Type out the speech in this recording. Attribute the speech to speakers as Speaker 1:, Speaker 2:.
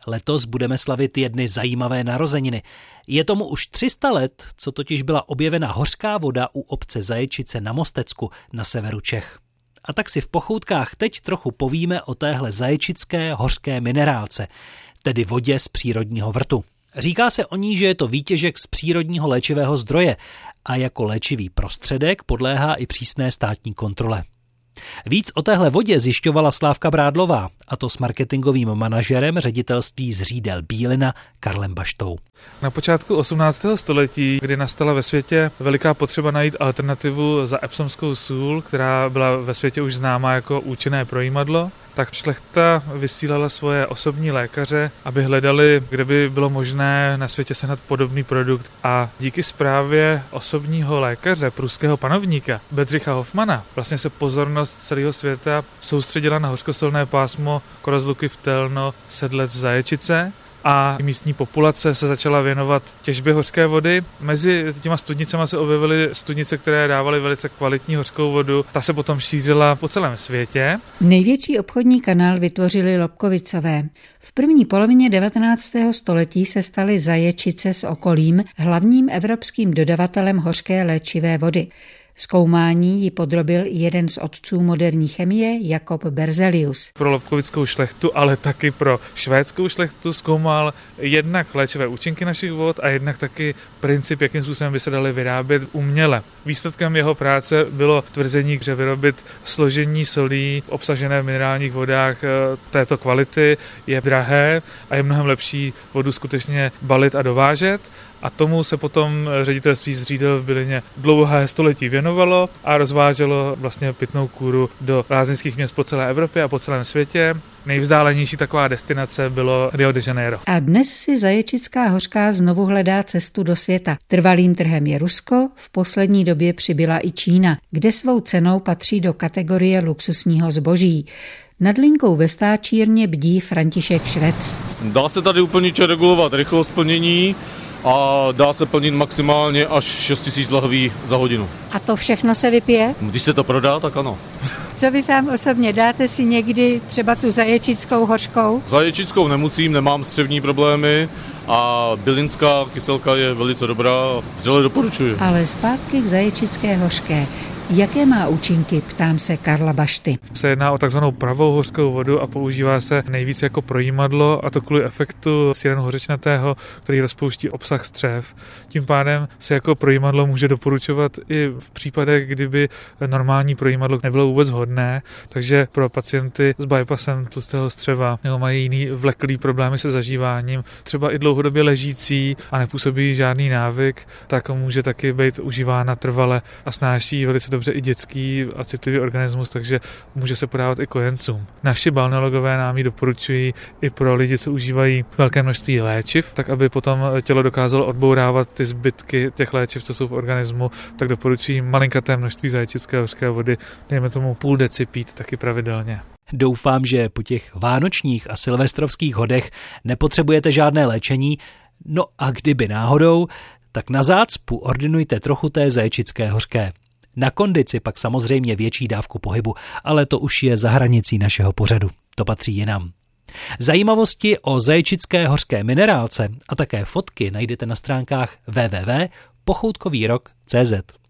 Speaker 1: Letos budeme slavit jedny zajímavé narozeniny. Je tomu už 300 let, co totiž byla objevena hořká voda u obce Zaječice na Mostecku na severu Čech. A tak si v pochoutkách teď trochu povíme o téhle zaječické hořké minerálce, tedy vodě z přírodního vrtu. Říká se o ní, že je to výtěžek z přírodního léčivého zdroje a jako léčivý prostředek podléhá i přísné státní kontrole. Víc o téhle vodě zjišťovala Slávka Brádlová, a to s marketingovým manažerem ředitelství Zřídel Bílina Karlem Baštou.
Speaker 2: Na počátku 18. století, kdy nastala ve světě veliká potřeba najít alternativu za epsomskou sůl, která byla ve světě už známá jako účinné projímadlo, tak šlechta vysílala svoje osobní lékaře, aby hledali, kde by bylo možné na světě sehnat podobný produkt. A díky správě osobního lékaře, pruského panovníka Bedřicha Hofmana, vlastně se pozornost celého světa soustředila na hořkosolné pásmo Korozluky v Telno Sedlec Zaječice. A místní populace se začala věnovat těžbě hořké vody. Mezi těma studnicemi se objevily studnice, které dávaly velice kvalitní hořkou vodu. Ta se potom šířila po celém světě.
Speaker 3: Největší obchodní kanál vytvořili Lobkovicové. V první polovině 19. století se staly Zaječice s okolím hlavním evropským dodavatelem hořké léčivé vody. Zkoumání ji podrobil jeden z otců moderní chemie, Jakob Berzelius.
Speaker 2: Pro lobkovickou šlechtu, ale taky pro švédskou šlechtu zkoumal jednak léčivé účinky našich vod a jednak taky princip, jakým způsobem by se daly vyrábět uměle. Výsledkem jeho práce bylo tvrzení, že vyrobit složení solí obsažené v minerálních vodách této kvality je drahé a je mnohem lepší vodu skutečně balit a dovážet. A tomu se potom ředitelství Zřídel v Bylině dlouhé století věnovalo a rozváželo vlastně pitnou kůru do lázeňských měst po celé Evropě a po celém světě. Nejvzdálenější taková destinace bylo Rio de Janeiro.
Speaker 3: A dnes si zaječická hořká znovu hledá cestu do světa. Trvalým trhem je Rusko, v poslední době přibyla i Čína, kde svou cenou patří do kategorie luxusního zboží. Nad linkou ve stáčírně bdí František Švec.
Speaker 4: Dá se tady úplně regulovat rychlost plnění a dá se plnit maximálně až 6 000 lahví za hodinu.
Speaker 3: A to všechno se vypije?
Speaker 4: Když se to prodá, tak ano.
Speaker 3: Co vy sám osobně dáte si někdy třeba tu zaječickou hořkou?
Speaker 4: Zaječickou nemusím, nemám střevní problémy a bylinská kyselka je velice dobrá, vřele doporučuji.
Speaker 3: Ale zpátky k zaječické hořké. Jaké má účinky, ptám se Karla Bašty.
Speaker 2: Se jedná o takzvanou pravou hořkou vodu a používá se nejvíc jako projímadlo, a to kvůli efektu sirenu hořečnatého, který rozpouští obsah střev. Tím pádem se jako projímadlo může doporučovat i v případech, kdyby normální projímadlo nebylo vůbec vhodné, takže pro pacienty s bypassem tlustého střeva nebo mají jiný vleklý problémy se zažíváním, třeba i dlouhodobě ležící a nepůsobí žádný návyk, tak může taky být užívána trvale a snáší velice dobře i dětský a citlivý organismus, takže může se podávat i kojencům. Naši balneologové nám ji doporučují i pro lidi, co užívají velké množství léčiv, tak aby potom tělo dokázalo odbourávat ty zbytky těch léčiv, co jsou v organismu, tak doporučují malinkaté množství zaječické hořké vody, dejme tomu půl deci pít taky pravidelně.
Speaker 1: Doufám, že po těch vánočních a silvestrovských hodech nepotřebujete žádné léčení, no a kdyby náhodou, tak na zácpu ordinujte trochu té zaječické hořké. Na kondici pak samozřejmě větší dávku pohybu, ale to už je za hranicí našeho pořadu. To patří jinam. Zajímavosti o zaječické hořké minerálce a také fotky najdete na stránkách www.pochoutkovýrok.cz.